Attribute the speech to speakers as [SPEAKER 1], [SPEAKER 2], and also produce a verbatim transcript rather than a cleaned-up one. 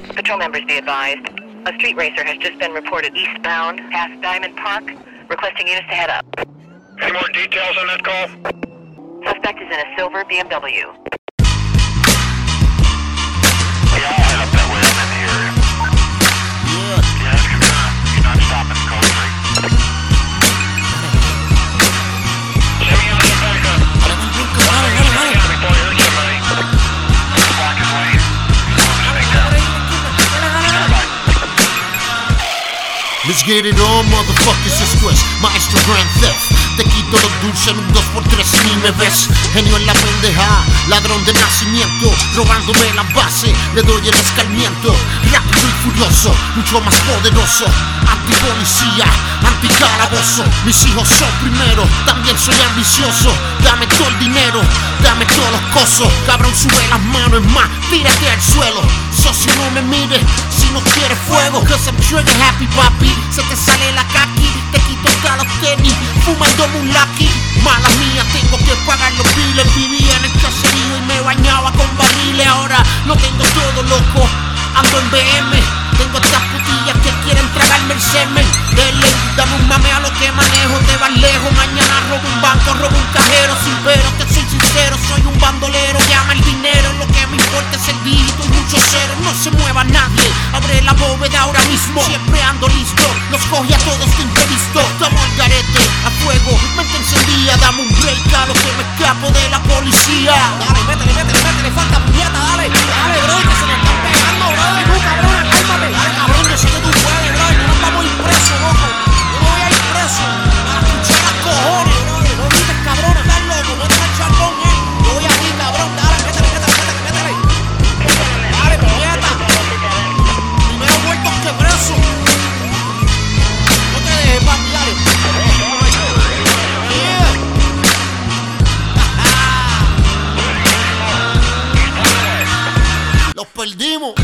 [SPEAKER 1] Patrol members be advised. A street racer has just been reported eastbound past Diamond Park, requesting units to head up.
[SPEAKER 2] Any more details on that call?
[SPEAKER 1] Suspect is in a silver B M W.
[SPEAKER 2] Yeah, I'll head up that way. I'm in the area.
[SPEAKER 3] Yeah.
[SPEAKER 2] Yeah, that's confirmed. You're not stopping Code three. Send me out your backup.
[SPEAKER 3] Dale, dale, dale, dale, dale.
[SPEAKER 2] Yeah, before you hurt somebody. Block his lane. Stay down.
[SPEAKER 3] Let's get it on, motherfuckers, esto es Maestro Grand Theft. Te quito lo dulce en un dos por tres y ni me ves. Genio en la pendeja, ladrón de nacimiento, robándome la base, le doy el escarmiento. Rápido y furioso, mucho más poderoso. Antipolicía, anticalabozo. Mis hijos son primero, también soy ambicioso. Dame todo el dinero, dame todos los cosos. Cabrón, sube las manos, es más, tírate al suelo. Socio, no me mire si no quieres fuego. Cause I'm trigger happy, papi. Se te sale la kaki, te quito hasta los tenis, fumándome un lucky. Mala mía, tengo que pagar los biles. Vivía en el caserío y me bañaba con barriles. Ahora lo tengo todo loco, ando en B M. Tengo estas putillas que quieren tragarme el semen. Dele, dame un mame a lo que manejo, te vas lejos. Mañana robo un banco, robo un cajero. Sin pero, te soy sincero, soy un bandolero. Llama el dinero, lo que me importa es el dígito y muchos ceros. No se mueva nadie, abre la bóveda ahora mismo. Siempre ando listo, los cogí a todos de imprevisto. Estamos al garete, a fuego, mente encendida. Dame un break a lo que me escapo de la policía. Dale, métele, métele, métele, falta puñeta, dale. Dale, bro, que se me están pegando, bro. Tú, cabrón, cálmate. Dale, cabrón, yo sé que tú puedes, bro. No nos vamos a ir presos, loco. Yo no voy a ir preso. A escuchar las cojones, bro. No grites, cabrón, estás loco. No te vas a echar con él. Yo voy a ir, cabrón, dale, métele, métele, métele, métele. Dale, puñeta. Primero muertos que presos. No te dejes, papi, dale. Yeah. Los perdimos.